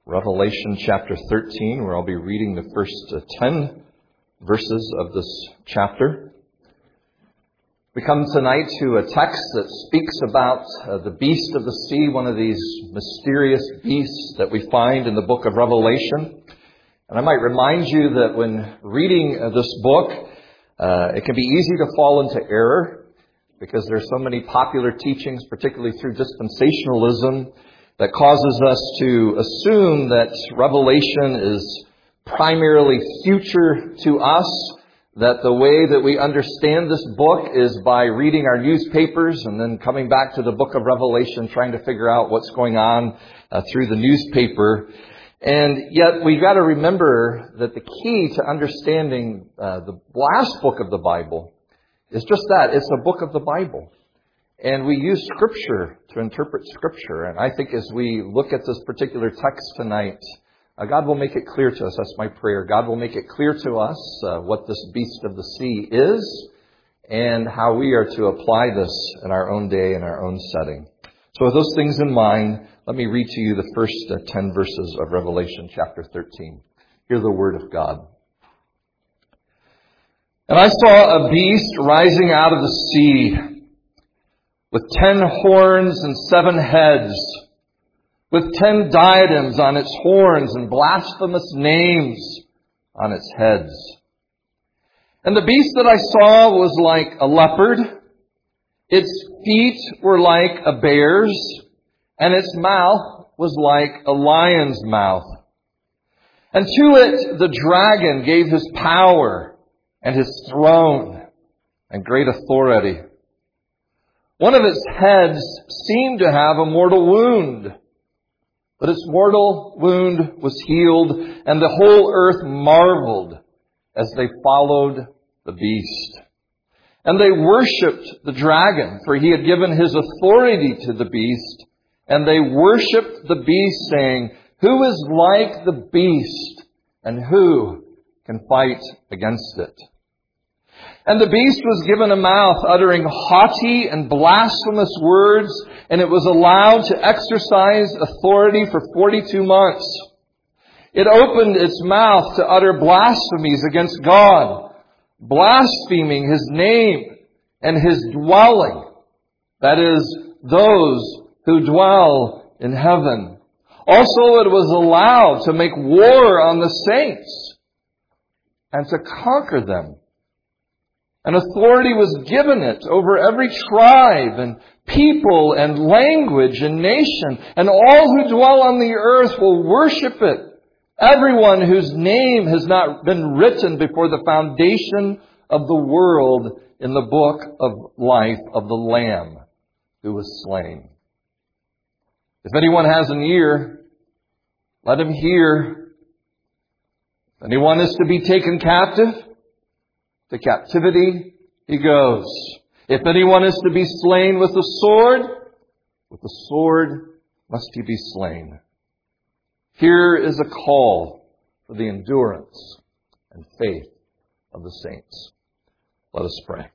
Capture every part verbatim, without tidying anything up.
Revelation chapter thirteen, where I'll be reading the first uh, ten verses of this chapter. We come tonight to a text that speaks about uh, the beast of the sea, one of these mysterious beasts that we find in the book of Revelation. And I might remind you that when reading uh, this book, uh, it can be easy to fall into error because there's so many popular teachings, particularly through dispensationalism, that causes us to assume that Revelation is primarily future to us, that the way that we understand this book is by reading our newspapers and then coming back to the book of Revelation, trying to figure out what's going on uh, through the newspaper. And yet we've got to remember that the key to understanding uh, the last book of the Bible is just that. It's a book of the Bible. And we use Scripture to interpret Scripture. And I think as we look at this particular text tonight, uh, God will make it clear to us. That's my prayer. God will make it clear to us uh, what this beast of the sea is and how we are to apply this in our own day, in our own setting. So with those things in mind, let me read to you the first uh, ten verses of Revelation chapter thirteen. Hear the word of God. And I saw a beast rising out of the sea, with ten horns and seven heads, with ten diadems on its horns and blasphemous names on its heads. And the beast that I saw was like a leopard. Its feet were like a bear's, and its mouth was like a lion's mouth. And to it the dragon gave his power and his throne and great authority. One of its heads seemed to have a mortal wound, but its mortal wound was healed, and the whole earth marveled as they followed the beast. And they worshipped the dragon, for he had given his authority to the beast, and they worshipped the beast, saying, "Who is like the beast, and who can fight against it?" And the beast was given a mouth uttering haughty and blasphemous words, and it was allowed to exercise authority for forty-two months. It opened its mouth to utter blasphemies against God, blaspheming His name and His dwelling, that is, those who dwell in heaven. Also, it was allowed to make war on the saints and to conquer them. And authority was given it over every tribe and people and language and nation. And all who dwell on the earth will worship it. Everyone whose name has not been written before the foundation of the world in the book of life of the Lamb who was slain. If anyone has an ear, let him hear. If anyone is to be taken captive, to captivity he goes. If anyone is to be slain with the sword, with the sword must he be slain. Here is a call for the endurance and faith of the saints. Let us pray.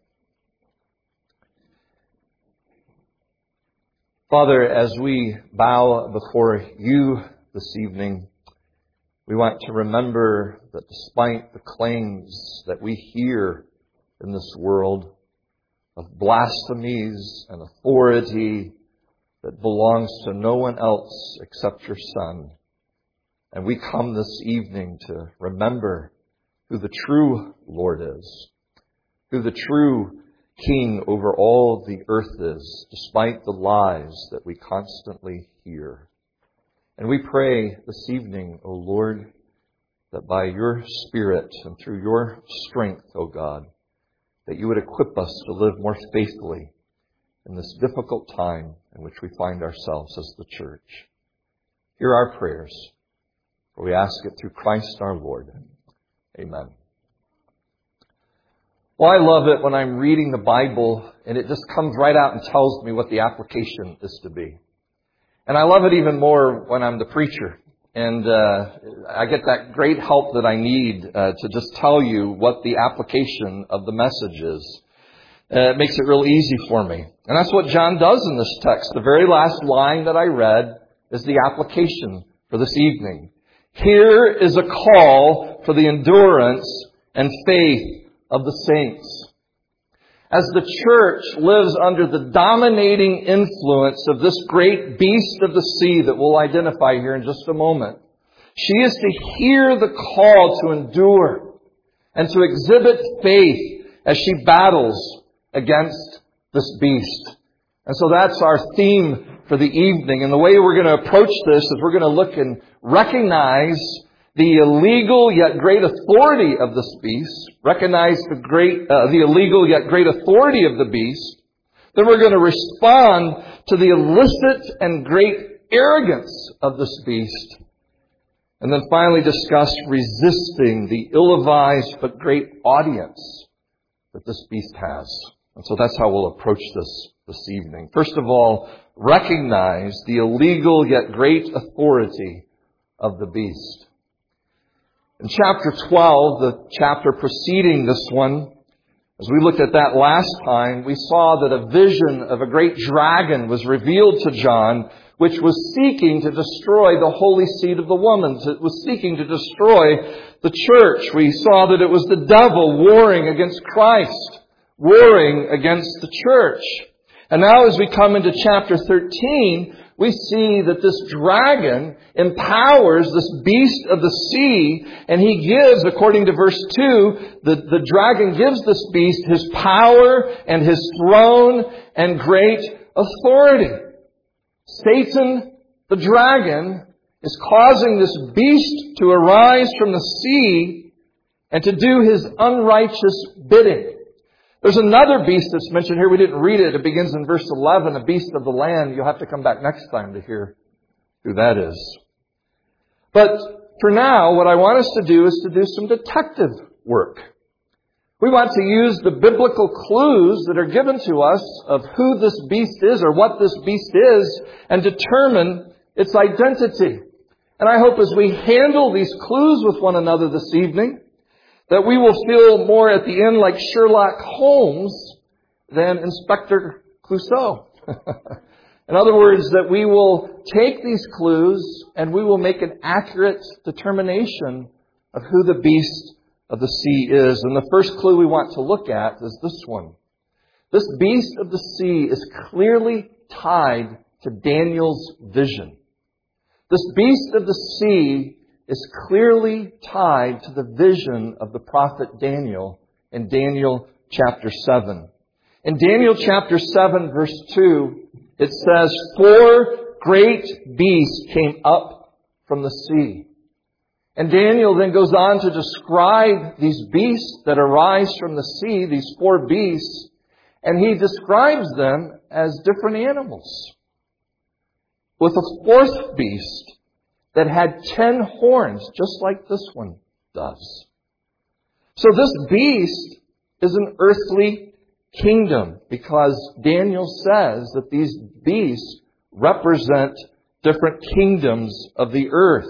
Father, as we bow before you this evening, we want to remember that despite the claims that we hear in this world of blasphemies and authority that belongs to no one else except your Son, and we come this evening to remember who the true Lord is, who the true King over all the earth is, despite the lies that we constantly hear. And we pray this evening, O Lord, that by your Spirit and through your strength, O God, that you would equip us to live more faithfully in this difficult time in which we find ourselves as the church. Hear our prayers, for we ask it through Christ our Lord. Amen. Well, I love it when I'm reading the Bible and it just comes right out and tells me what the application is to be. And I love it even more when I'm the preacher. And uh, I get that great help that I need uh, to just tell you what the application of the message is. Uh, it makes it real easy for me. And that's what John does in this text. The very last line that I read is the application for this evening. Here is a call for the endurance and faith of the saints. As the church lives under the dominating influence of this great beast of the sea that we'll identify here in just a moment, she is to hear the call to endure and to exhibit faith as she battles against this beast. And so that's our theme for the evening. And the way we're going to approach this is we're going to look and recognize the illegal yet great authority of this beast, recognize the great, uh, the illegal yet great authority of the beast. Then we're going to respond to the illicit and great arrogance of this beast. And then finally discuss resisting the ill-advised but great audience that this beast has. And so that's how we'll approach this this evening. First of all, recognize the illegal yet great authority of the beast. In chapter twelve, the chapter preceding this one, as we looked at that last time, we saw that a vision of a great dragon was revealed to John, which was seeking to destroy the holy seed of the woman. It was seeking to destroy the church. We saw that it was the devil warring against Christ, warring against the church. And now as we come into chapter thirteen, we see that this dragon empowers this beast of the sea, and he gives, according to verse two, the, the dragon gives this beast his power and his throne and great authority. Satan, the dragon, is causing this beast to arise from the sea and to do his unrighteous bidding. There's another beast that's mentioned here. We didn't read it. It begins in verse eleven, a beast of the land. You'll have to come back next time to hear who that is. But for now, what I want us to do is to do some detective work. We want to use the biblical clues that are given to us of who this beast is or what this beast is and determine its identity. And I hope as we handle these clues with one another this evening, that we will feel more at the end like Sherlock Holmes than Inspector Clouseau. In other words, that we will take these clues and we will make an accurate determination of who the beast of the sea is. And the first clue we want to look at is this one. This beast of the sea is clearly tied to Daniel's vision. This beast of the sea is clearly tied to the vision of the prophet Daniel in Daniel chapter seven. In Daniel chapter seven, verse two, it says, four great beasts came up from the sea. And Daniel then goes on to describe these beasts that arise from the sea, these four beasts, and he describes them as different animals. With a fourth beast that had ten horns, just like this one does. So this beast is an earthly kingdom because Daniel says that these beasts represent different kingdoms of the earth.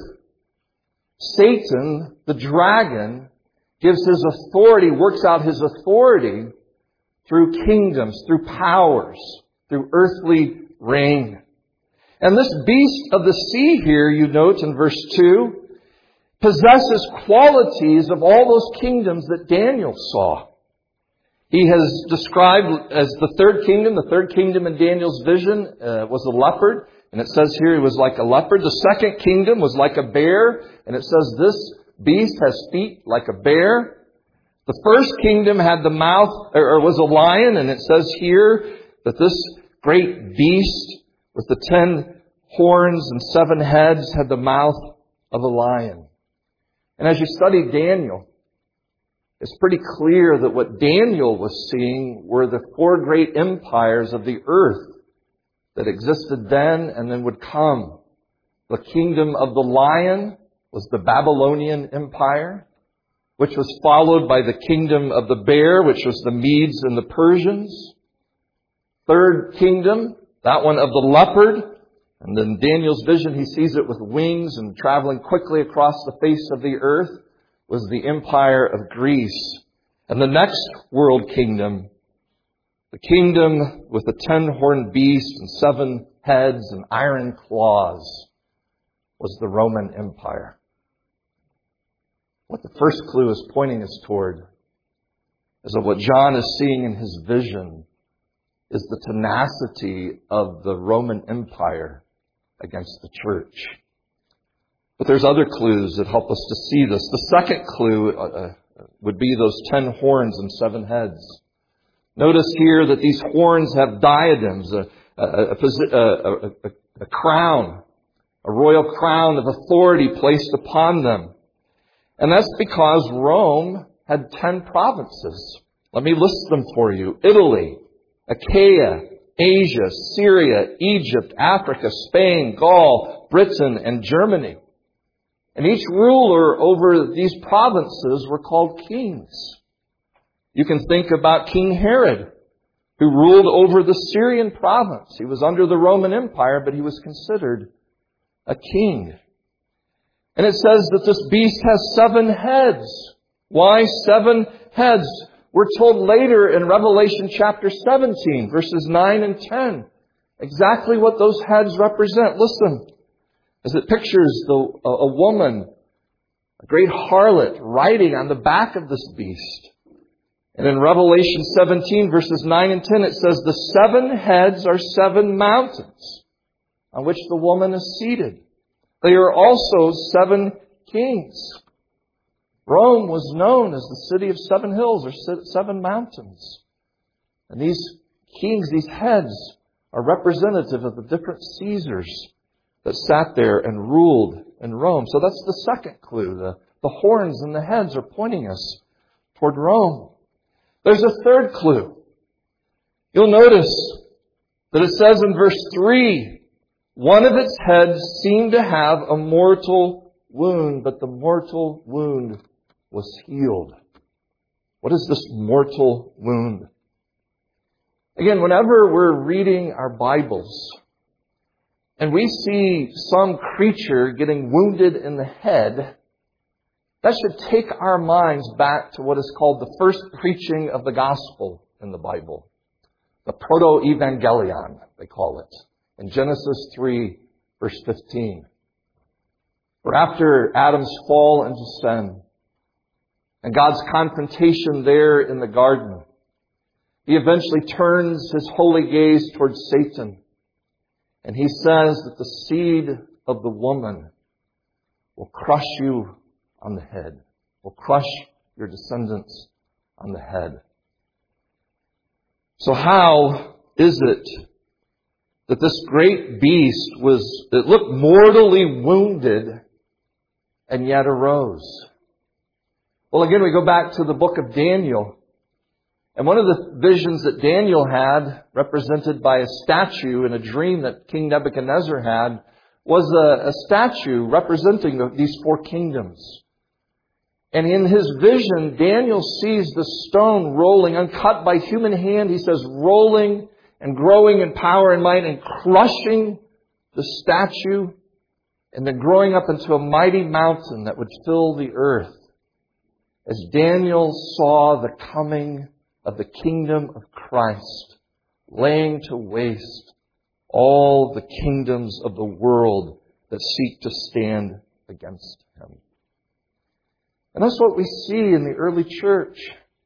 Satan, the dragon, gives his authority, works out his authority through kingdoms, through powers, through earthly reign. And this beast of the sea here, you note in verse two, possesses qualities of all those kingdoms that Daniel saw. He has described as the third kingdom. The third kingdom in Daniel's vision uh, was a leopard. And it says here he was like a leopard. The second kingdom was like a bear. And it says this beast has feet like a bear. The first kingdom had the mouth, or was a lion. And it says here that this great beast with the ten horns and seven heads had the mouth of a lion. And as you study Daniel, it's pretty clear that what Daniel was seeing were the four great empires of the earth that existed then and then would come. The kingdom of the lion was the Babylonian Empire, which was followed by the kingdom of the bear, which was the Medes and the Persians. Third kingdom, that one of the leopard. And in Daniel's vision, he sees it with wings and traveling quickly across the face of the earth, was the empire of Greece. And the next world kingdom, the kingdom with the ten-horned beast and seven heads and iron claws, was the Roman Empire. What the first clue is pointing us toward is that what John is seeing in his vision is the tenacity of the Roman Empire against the church. But there's other clues that help us to see this. The second clue uh, would be those ten horns and seven heads. Notice here that these horns have diadems, a, a, a, a, a crown, a royal crown of authority placed upon them. And that's because Rome had ten provinces. Let me list them for you. Italy, Achaia, Asia, Syria, Egypt, Africa, Spain, Gaul, Britain, and Germany. And each ruler over these provinces were called kings. You can think about King Herod, who ruled over the Syrian province. He was under the Roman Empire, but he was considered a king. And it says that this beast has seven heads. Why seven heads? We're told later in Revelation chapter seventeen, verses nine and ten, exactly what those heads represent. Listen, as it pictures the, a, a woman, a great harlot, riding on the back of this beast. And in Revelation seventeen, verses nine and ten, it says, the seven heads are seven mountains on which the woman is seated. They are also seven kings. Rome was known as the city of seven hills or seven mountains. And these kings, these heads, are representative of the different Caesars that sat there and ruled in Rome. So that's the second clue. The, the horns and the heads are pointing us toward Rome. There's a third clue. You'll notice that it says in verse three, one of its heads seemed to have a mortal wound, but the mortal wound was healed. What is this mortal wound? Again, whenever we're reading our Bibles and we see some creature getting wounded in the head, that should take our minds back to what is called the first preaching of the gospel in the Bible. The proto-evangelion, they call it. In Genesis three, verse fifteen. For after Adam's fall into sin, and God's confrontation there in the garden, He eventually turns His holy gaze towards Satan. And He says that the seed of the woman will crush you on the head, will crush your descendants on the head. So how is it that this great beast was, it looked mortally wounded and yet arose? Well, again, we go back to the book of Daniel. And one of the visions that Daniel had, represented by a statue in a dream that King Nebuchadnezzar had, was a, a statue representing the, these four kingdoms. And in his vision, Daniel sees the stone rolling, uncut by human hand, he says, rolling and growing in power and might and crushing the statue and then growing up into a mighty mountain that would fill the earth. As Daniel saw the coming of the kingdom of Christ, laying to waste all the kingdoms of the world that seek to stand against Him. And that's what we see in the early church.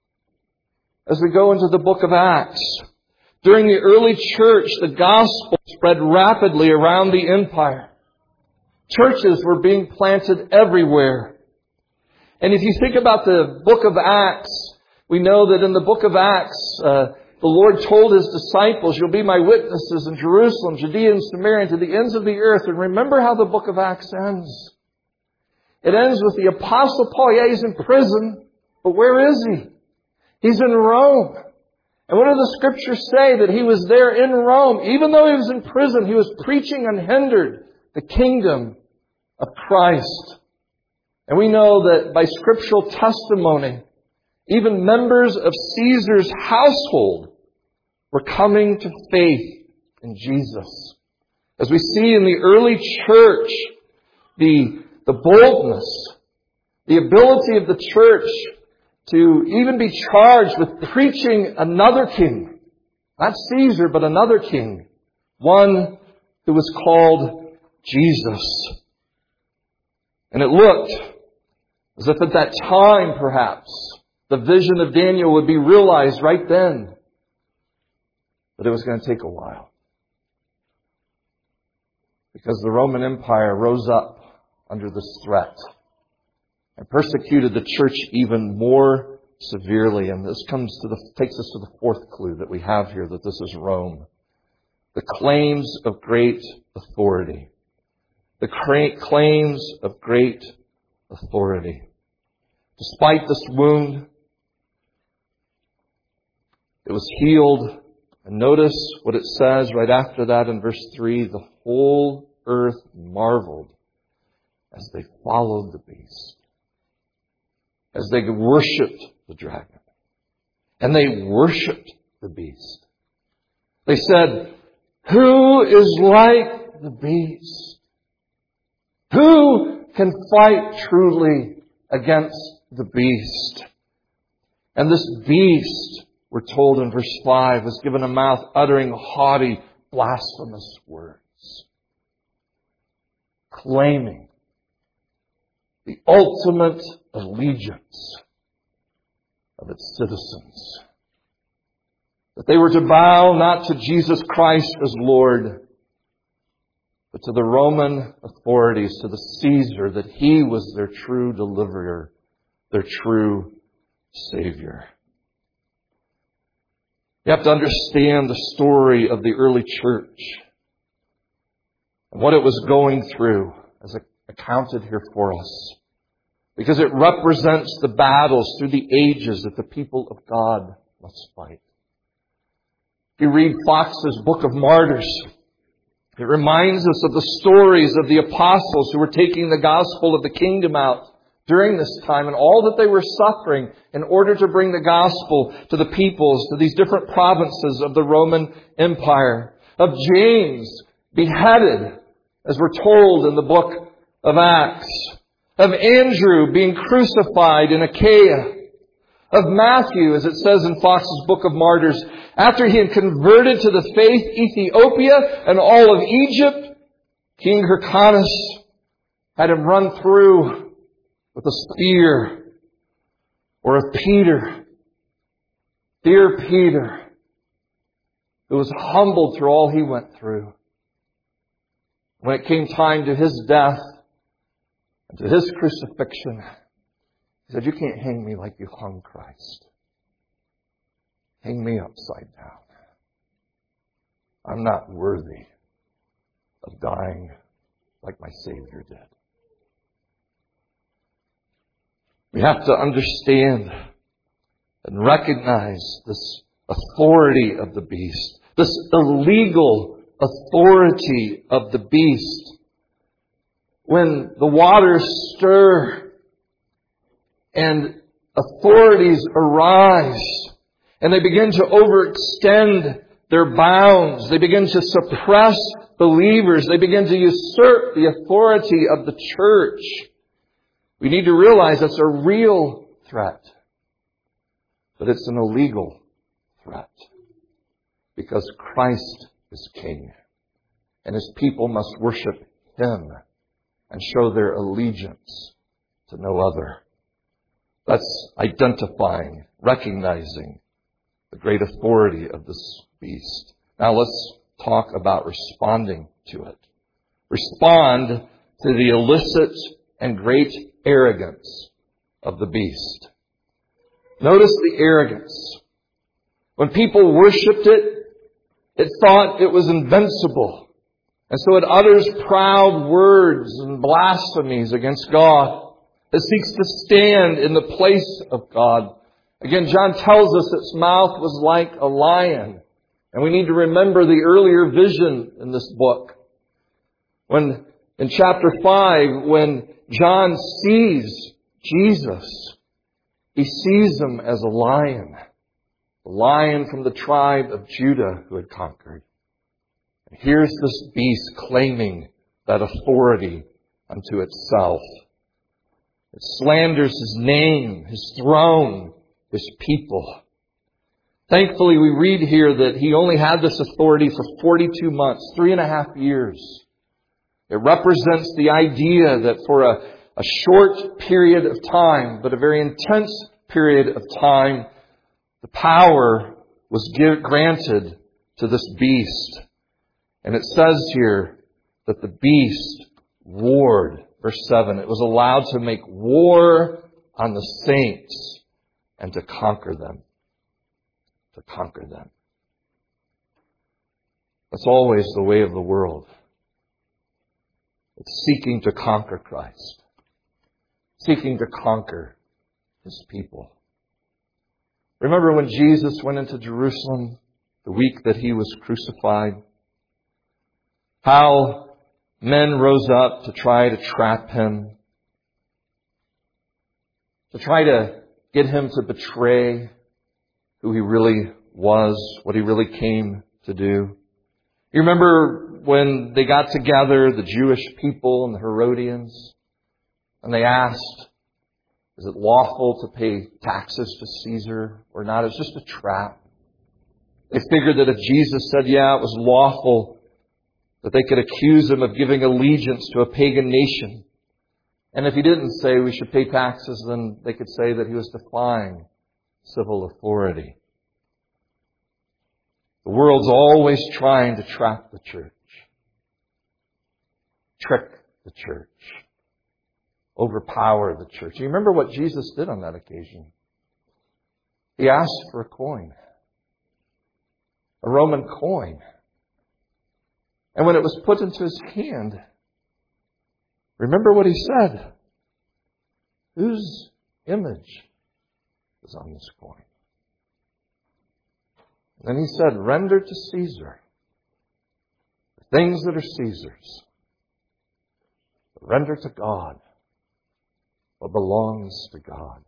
As we go into the book of Acts, during the early church, the gospel spread rapidly around the empire. Churches were being planted everywhere. And if you think about the book of Acts, we know that in the book of Acts, uh, the Lord told His disciples, you'll be my witnesses in Jerusalem, Judea, and Samaria, and to the ends of the earth. And remember how the book of Acts ends. It ends with the Apostle Paul. Yeah, he's in prison, but where is he? He's in Rome. And what do the scriptures say? That he was there in Rome. Even though he was in prison, he was preaching unhindered the kingdom of Christ. And we know that by scriptural testimony, even members of Caesar's household were coming to faith in Jesus. As we see in the early church, the, the boldness, the ability of the church to even be charged with preaching another king. Not Caesar, but another king. One who was called Jesus. And it looked as if at that time, perhaps, the vision of Daniel would be realized right then. But it was going to take a while. Because the Roman Empire rose up under this threat and persecuted the church even more severely. And this comes to the, takes us to the fourth clue that we have here, that this is Rome. The claims of great authority. The cra- claims of great authority. Despite this wound, it was healed. And notice what it says right after that in verse three. The whole earth marveled as they followed the beast. As they worshipped the dragon. And they worshipped the beast. They said, who is like the beast? Who can fight truly against the beast? And this beast, we're told in verse five, was given a mouth uttering haughty, blasphemous words. Claiming the ultimate allegiance of its citizens. That they were to bow not to Jesus Christ as Lord, but to the Roman authorities, to the Caesar, that he was their true deliverer, their true Savior. You have to understand the story of the early church and what it was going through as accounted here for us. Because it represents the battles through the ages that the people of God must fight. If you read Fox's Book of Martyrs, it reminds us of the stories of the apostles who were taking the gospel of the kingdom out during this time and all that they were suffering in order to bring the gospel to the peoples, to these different provinces of the Roman Empire. Of James beheaded, as we're told in the book of Acts. Of Andrew being crucified in Achaia. Of Matthew, as it says in Fox's Book of Martyrs, after he had converted to the faith Ethiopia and all of Egypt, King Hyrcanus had him run through with a spear. Or of Peter, dear Peter, who was humbled through all he went through. When it came time to his death and to his crucifixion, he said, you can't hang me like you hung Christ. Hang me upside down. I'm not worthy of dying like my Savior did. We have to understand and recognize this authority of the beast, this illegal authority of the beast. When the waters stir and authorities arise and they begin to overextend their bounds, they begin to suppress believers, they begin to usurp the authority of the church, we need to realize that's a real threat. But it's an illegal threat. Because Christ is King. And His people must worship Him and show their allegiance to no other. That's identifying, recognizing the great authority of this beast. Now let's talk about responding to it. Respond to the illicit and great arrogance of the beast. Notice the arrogance. When people worshipped it, it thought it was invincible. And so it utters proud words and blasphemies against God. It seeks to stand in the place of God. Again, John tells us its mouth was like a lion. And we need to remember the earlier vision in this book. When, in chapter five, when John sees Jesus, he sees him as a lion. The lion from the tribe of Judah who had conquered. And here's this beast claiming that authority unto itself. It slanders His name, His throne, His people. Thankfully, we read here that he only had this authority for forty-two months, three and a half years. It represents the idea that for a a short period of time, but a very intense period of time, the power was give, granted to this beast. And it says here that the beast warred. Verse seven, it was allowed to make war on the saints and to conquer them. To conquer them. That's always the way of the world. It's seeking to conquer Christ. Seeking to conquer His people. Remember when Jesus went into Jerusalem the week that He was crucified? How men rose up to try to trap Him. To try to get Him to betray who He really was, what He really came to do. You remember when they got together, the Jewish people and the Herodians, and they asked, is it lawful to pay taxes to Caesar or not? It was just a trap. They figured that if Jesus said, yeah, it was lawful, that they could accuse Him of giving allegiance to a pagan nation. And if He didn't say we should pay taxes, then they could say that He was defying civil authority. The world's always trying to trap the church. Trick the church. Overpower the church. You remember what Jesus did on that occasion? He asked for a coin. A Roman coin. And when it was put into His hand, remember what He said? Whose image is on this coin? And He said, render to Caesar the things that are Caesar's. But render to God what belongs to God.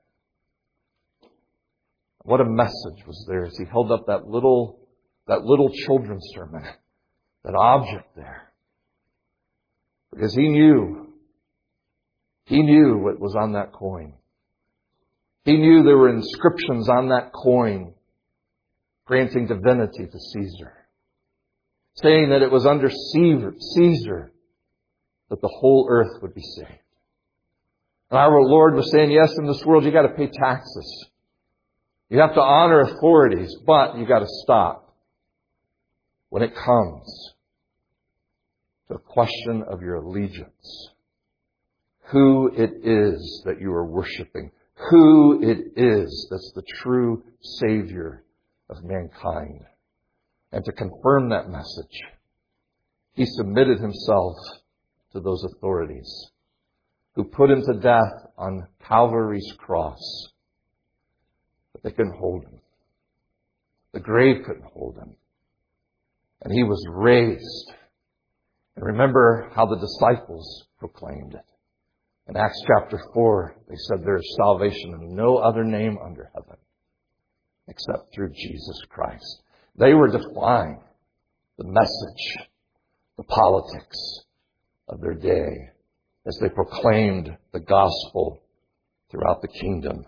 What a message was there as He held up that little, that little children's sermon, that object there. Because He knew, He knew what was on that coin. He knew there were inscriptions on that coin granting divinity to Caesar. Saying that it was under Caesar that the whole earth would be saved. And our Lord was saying, yes, in this world you got to pay taxes. You have to honor authorities, but you got to stop when it comes to a question of your allegiance. Who it is that you are worshiping. Who it is that's the true Savior of mankind. And to confirm that message, He submitted Himself to those authorities who put Him to death on Calvary's cross. But they couldn't hold Him. The grave couldn't hold Him. And He was raised. And remember how the disciples proclaimed it. In Acts chapter four, they said there is salvation in no other name under heaven except through Jesus Christ. They were defying the message, the politics of their day as they proclaimed the gospel throughout the kingdom.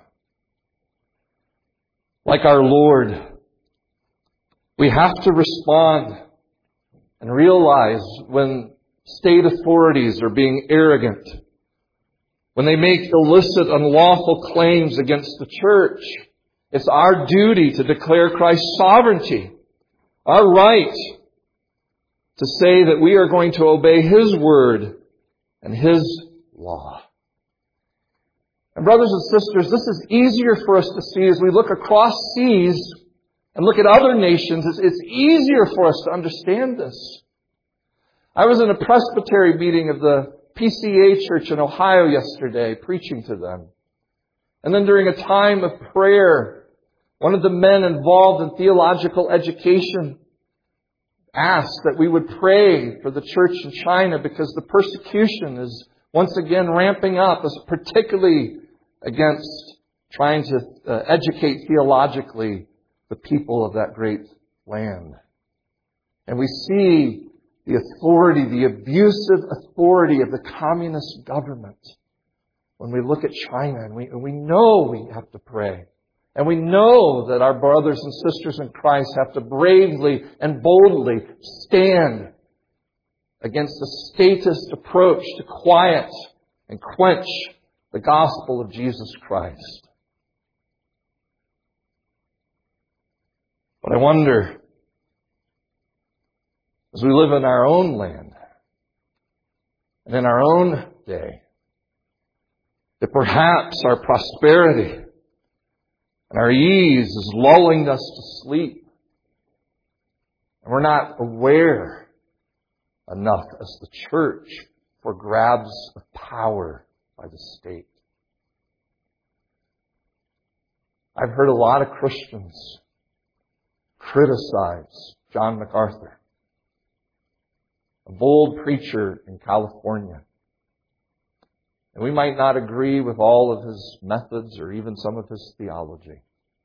Like our Lord, we have to respond and realize when state authorities are being arrogant, when they make illicit, unlawful claims against the church. It's our duty to declare Christ's sovereignty, our right to say that we are going to obey His word and His law. And brothers and sisters, this is easier for us to see as we look across seas and look at other nations. It's, it's easier for us to understand this. I was in a presbytery meeting of the P C A Church in Ohio yesterday, preaching to them. And then during a time of prayer, one of the men involved in theological education asked that we would pray for the church in China because the persecution is once again ramping up, particularly against trying to uh, educate theologically the people of that great land. And we see the authority, the abusive authority of the communist government when we look at China, and we, and we know we have to pray. And we know that our brothers and sisters in Christ have to bravely and boldly stand against the statist approach to quiet and quench the gospel of Jesus Christ. But I wonder, as we live in our own land and in our own day, that perhaps our prosperity and our ease is lulling us to sleep. And we're not aware enough as the church for grabs of power by the state. I've heard a lot of Christians criticize John MacArthur, a bold preacher in California. And we might not agree with all of his methods or even some of his theology.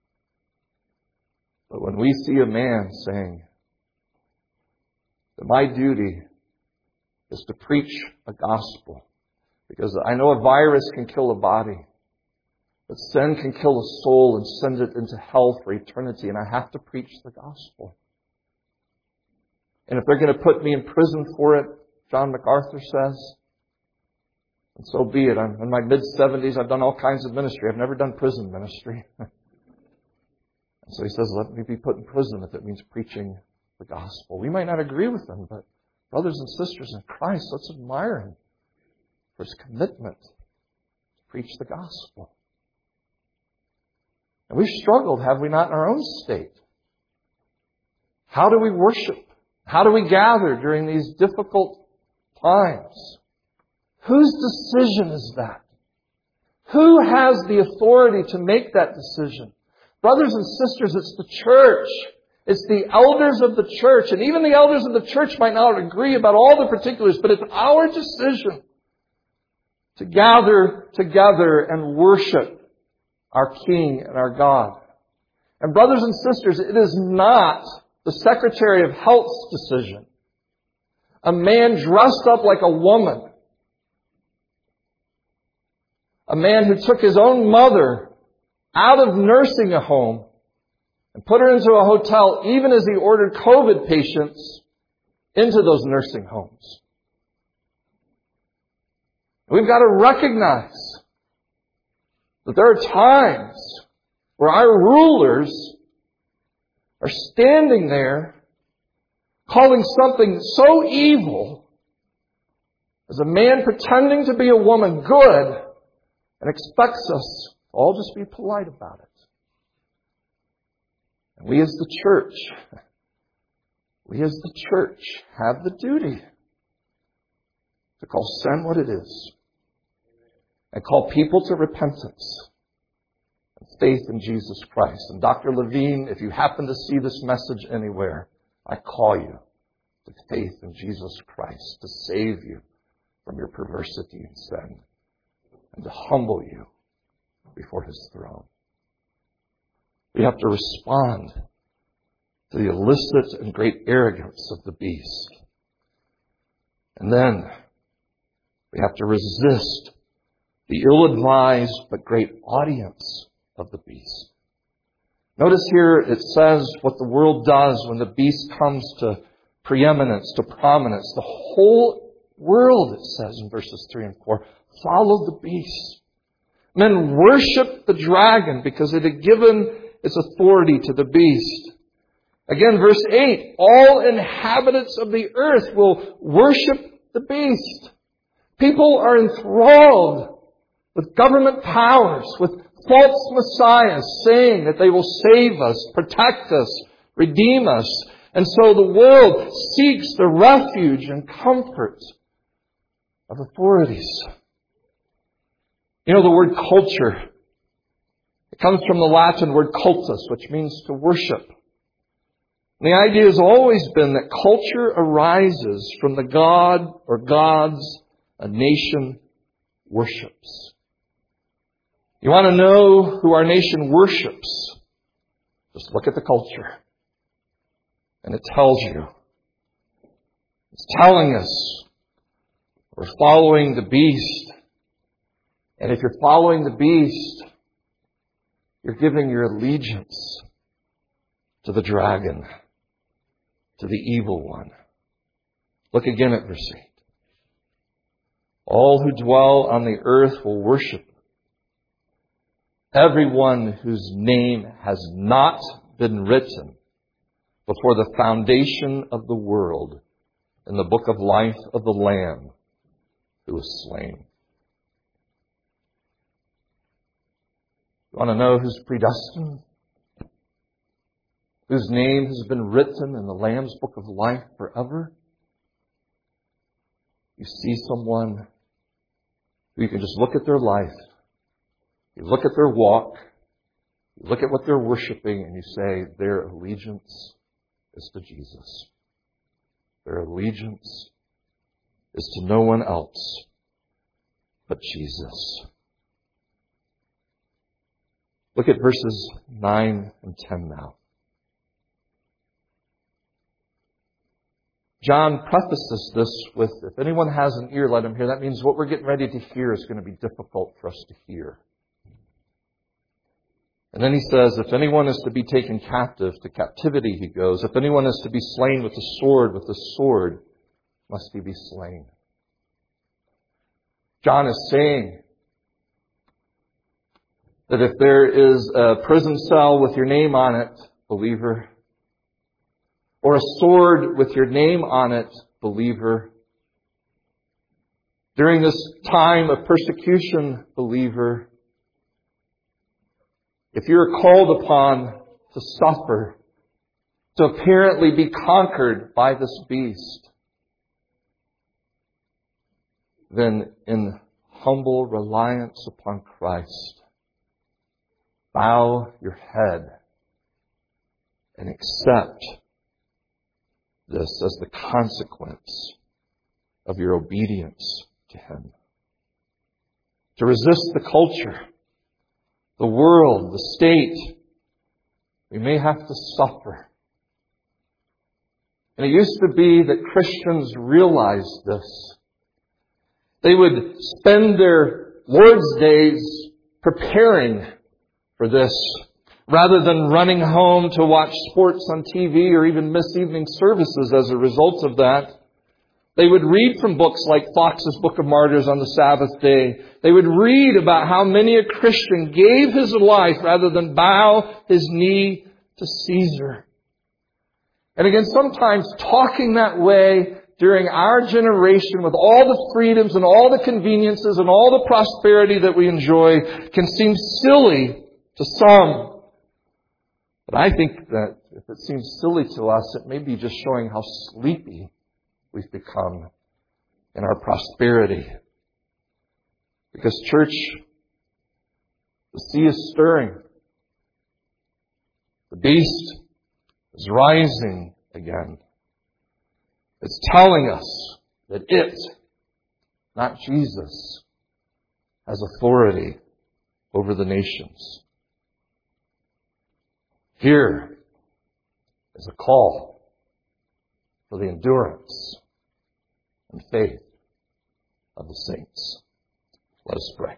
But when we see a man saying that my duty is to preach a gospel, because I know a virus can kill a body, but sin can kill a soul and send it into hell for eternity, and I have to preach the gospel. And if they're going to put me in prison for it, John MacArthur says, and so be it. I'm in my mid-seventies. I've done all kinds of ministry. I've never done prison ministry. And so he says, let me be put in prison if it means preaching the gospel. We might not agree with him, but brothers and sisters in Christ, let's admire him for his commitment to preach the gospel. And we've struggled, have we not, in our own state? How do we worship? How do we gather during these difficult times? Whose decision is that? Who has the authority to make that decision? Brothers and sisters, it's the church. It's the elders of the church. And even the elders of the church might not agree about all the particulars, but it's our decision to gather together and worship our King and our God. And brothers and sisters, it is not the Secretary of Health's decision. A man dressed up like a woman. A man who took his own mother out of nursing a home and put her into a hotel, even as he ordered COVID patients into those nursing homes. We've got to recognize that there are times where our rulers are standing there calling something so evil as a man pretending to be a woman good and expects us to all just be polite about it. And we as the church, we as the church have the duty to call sin what it is and call people to repentance and faith in Jesus Christ. And Doctor Levine, if you happen to see this message anywhere, I call you to faith in Jesus Christ to save you from your perversity and sin, and to humble you before His throne. We have to respond to the illicit and great arrogance of the beast. And then we have to resist the ill-advised but great audience of the beast. Notice here it says what the world does when the beast comes to preeminence, to prominence. The whole world, it says in verses three and four, followed the beast. Men worshiped the dragon because it had given its authority to the beast. Again, verse eight, all inhabitants of the earth will worship the beast. People are enthralled with government powers, with false messiahs saying that they will save us, protect us, redeem us. And so the world seeks the refuge and comfort of authorities. You know, the word culture, it comes from the Latin word cultus, which means to worship. And the idea has always been that culture arises from the God or gods a nation worships. You want to know who our nation worships? Just look at the culture. And it tells you. It's telling us we're following the beast. And if you're following the beast, you're giving your allegiance to the dragon, to the evil one. Look again at verse eight. All who dwell on the earth will worship Him. Everyone whose name has not been written before the foundation of the world in the book of life of the Lamb who was slain. You want to know who's predestined? Whose name has been written in the Lamb's book of life forever? You see someone who you can just look at their life, you look at their walk, you look at what they're worshiping, and you say, their allegiance is to Jesus. Their allegiance is to no one else but Jesus. Look at verses nine and ten now. John prefaces this with, if anyone has an ear, let him hear. That means what we're getting ready to hear is going to be difficult for us to hear. And then he says, if anyone is to be taken captive, to captivity he goes. If anyone is to be slain with the sword, with the sword must he be slain. John is saying that if there is a prison cell with your name on it, believer, or a sword with your name on it, believer, during this time of persecution, believer, if you're called upon to suffer, to apparently be conquered by this beast, then in humble reliance upon Christ, bow your head and accept this as the consequence of your obedience to Him. To resist the culture, the world, the state, we may have to suffer. And it used to be that Christians realized this. They would spend their Lord's days preparing for this, rather than running home to watch sports on T V or even miss evening services as a result of that. They would read from books like Fox's Book of Martyrs on the Sabbath day. They would read about how many a Christian gave his life rather than bow his knee to Caesar. And again, sometimes talking that way during our generation with all the freedoms and all the conveniences and all the prosperity that we enjoy can seem silly to some. But I think that if it seems silly to us, it may be just showing how sleepy we've become in our prosperity. Because, church, the sea is stirring. The beast is rising again. It's telling us that it, not Jesus, has authority over the nations. Here is a call for the endurance and faith of the saints. Let us pray.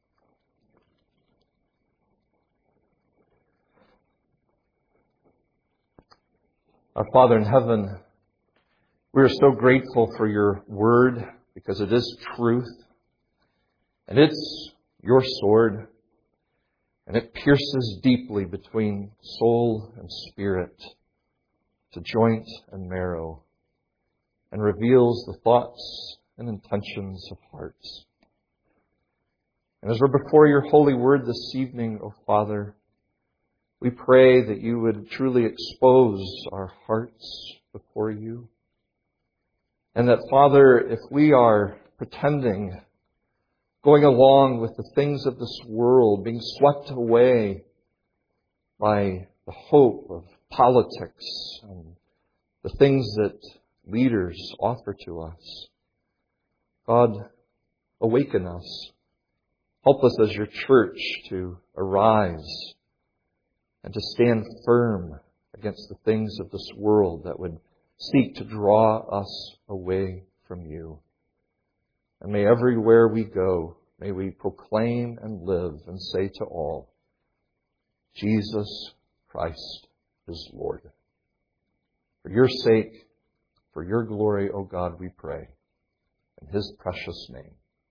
Our Father in heaven, we are so grateful for your word because it is truth and it's your sword. And it pierces deeply between soul and spirit to joint and marrow and reveals the thoughts and intentions of hearts. And as we're before your holy word this evening, O Father, we pray that you would truly expose our hearts before you. And that, Father, if we are pretending, going along with the things of this world, being swept away by the hope of politics and the things that leaders offer to us. God, awaken us. Help us as your church to arise and to stand firm against the things of this world that would seek to draw us away from you. And may everywhere we go, may we proclaim and live and say to all, Jesus Christ is Lord. For your sake, for your glory, O God, we pray. In His precious name.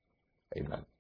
Amen.